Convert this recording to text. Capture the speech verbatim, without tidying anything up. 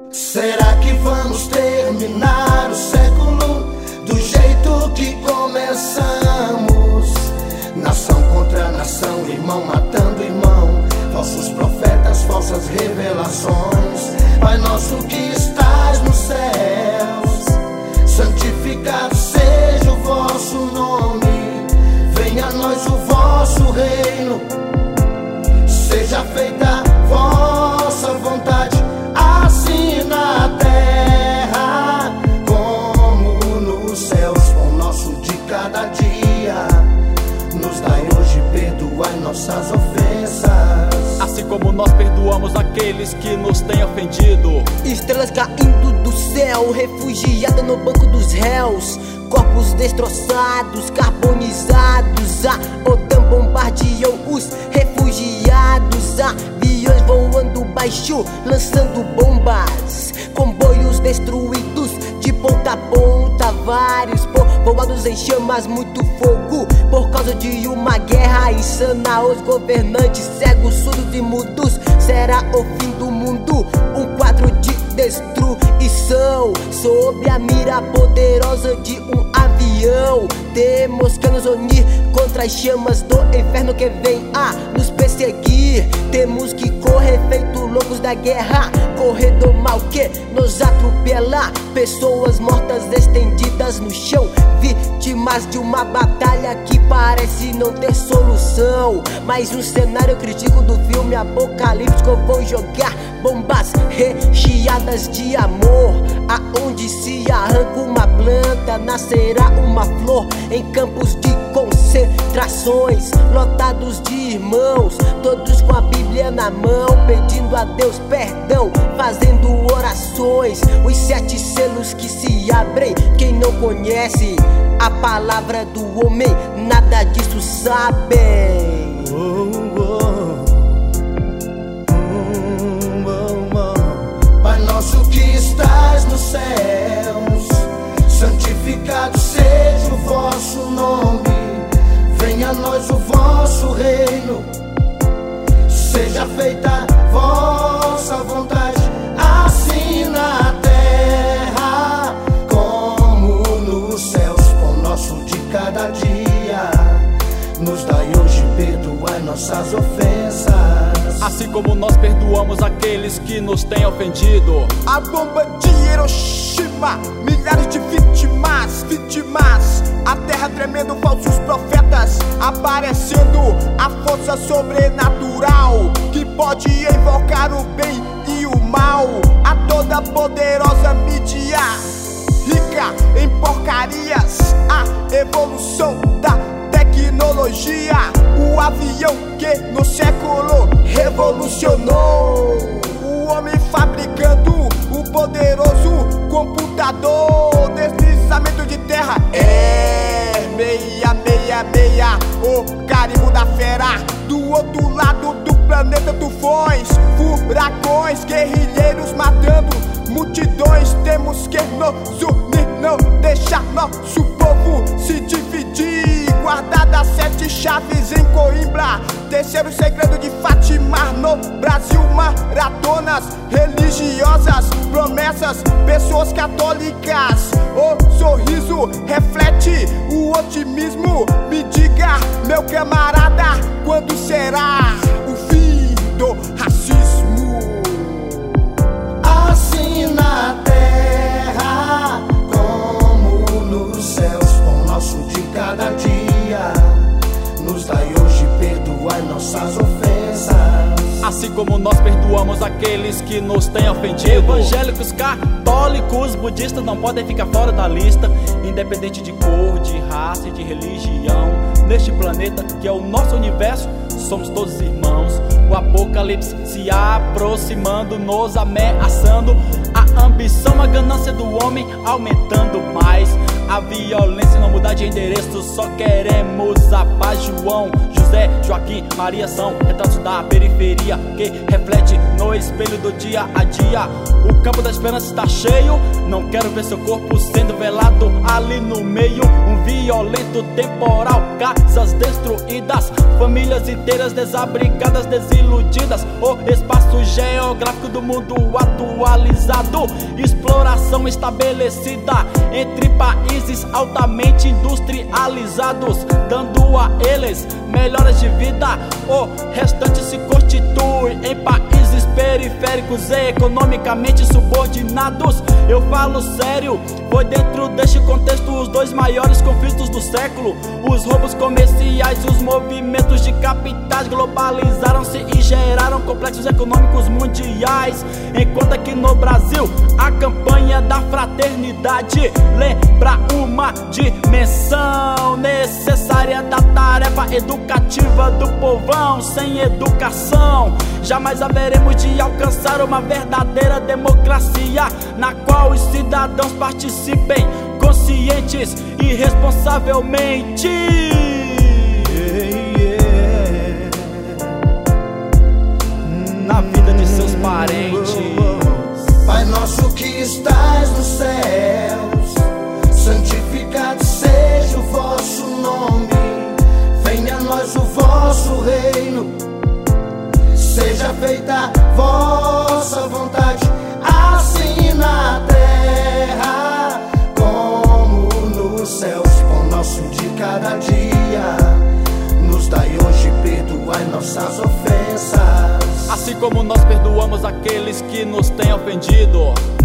Será que vamos terminar o século do jeito que começamos? Nação contra nação, irmão matando irmão, falsos profetas, falsas revelações. Pai nosso que estás nos céus, santificado seja o vosso nome. Venha a nós o vosso reino, seja feita a vossa vontade, assim na terra como nos céus. Pão nosso de cada dia nos dai hoje, perdoai nossas ofensas, assim como nós perdoamos aqueles que nos têm ofendido. Estrelas caindo do céu, refugiada no banco dos réus, corpos destroçados, carbonizados. A OTAN bombardeou os refugiados, aviões voando baixo, lançando bombas, comboios destruídos de ponta a ponta, vários povoados em chamas, muito fogo por causa de uma guerra insana. Os governantes cegos, surdos e mudos, será o fim do mundo, um quadro de destruição sob a mira poderosa de um avião. Temos que nos unir contra as chamas do inferno que vem a nos perseguir. Temos que correr feito loucos da guerra, correr do mal que nos atropela. Pessoas mortas estendidas no chão, vítimas de uma batalha que parece não ter solução. Mais um cenário crítico do filme apocalíptico. Eu vou jogar bombas recheadas de amor, aonde se arranca uma planta, nascerá uma flor. Em campos de concentrações, lotados de irmãos, todos com a Bíblia na mão, pedindo a Deus perdão, fazendo orações. Os sete selos que se abrem, quem não conhece a palavra do homem, nada disso sabem. oh, oh. Pai nosso que estás nos céus, santificado seja o vosso nome. Venha a nós o vosso reino, seja feita a vossa vontade, assim na terra como nos céus. Pão nosso de cada dia nos dai hoje, perdoai nossas ofensas, assim como nós perdoamos aqueles que nos têm ofendido. A bomba de Hiroshima, milhares de vítimas, vítimas. A terra tremendo, falsos profetas aparecendo. A força sobrenatural que pode invocar o bem e o mal. A toda poderosa mídia, rica em porcarias. A evolução da tecnologia, o avião que no século revolucionou. O homem fabricando o poderoso computador. Deslizamento de terra, é meia, meia, meia. O carimbo da fera, do outro lado do planeta, tufões, furacões, guerrilheiros matando multidões. Temos que nos unir, não deixar nosso povo se dividir. Guardadas sete chaves em Coimbra, terceiro segredo de Fátima. No Brasil, maratonas religiosas, promessas, pessoas católicas. O sorriso reflete o otimismo. Me diga, meu camarada, quando será o fim do racismo? assim na terra como nos céus. Pão nosso de cada dia nos dai hoje, perdoai nossas ofensas, assim como nós perdoamos aqueles que nos têm ofendido. Evangélicos, católicos, budistas não podem ficar fora da lista, independente de cor, de raça e de religião. Neste planeta que é o nosso universo, somos todos irmãos. O apocalipse se aproximando, nos ameaçando. A ambição, a ganância do homem aumentando mais. A violência não mudar de endereço, só queremos a paz. João, José, Joaquim, Maria são retratos da periferia que reflete no espelho do dia a dia. O campo da esperança está cheio, não quero ver seu corpo sendo velado ali no meio. Um violento temporal, casas destruídas, famílias inteiras desabrigadas, desiludidas. O espaço geográfico do mundo atualizado, exploração estabelecida entre países altamente industrializados, dando a eles melhoras de vida. O restante se constitui em países periféricos e economicamente subordinados. Eu falo sério, foi dentro deste contexto os dois maiores conflitos do século: os roubos comerciais e os movimentos de capitais globalizaram-se e geraram complexos econômicos mundiais. Enquanto aqui no Brasil a campanha da fraternidade lembra uma dimensão necessária da tarefa educativa do povão. Sem educação jamais haveremos de alcançar uma verdadeira democracia, na qual os cidadãos participem conscientes e responsavelmente na vida de seus parentes. Pai nosso que estás nos céus, santificado seja o vosso nome. Venha a nós o vosso reino, seja feita a vossa vontade, assim na terra como nos céus. Pão nosso de cada dia nos dai hoje, perdoai nossas ofensas, assim como nós perdoamos aqueles que nos têm ofendido.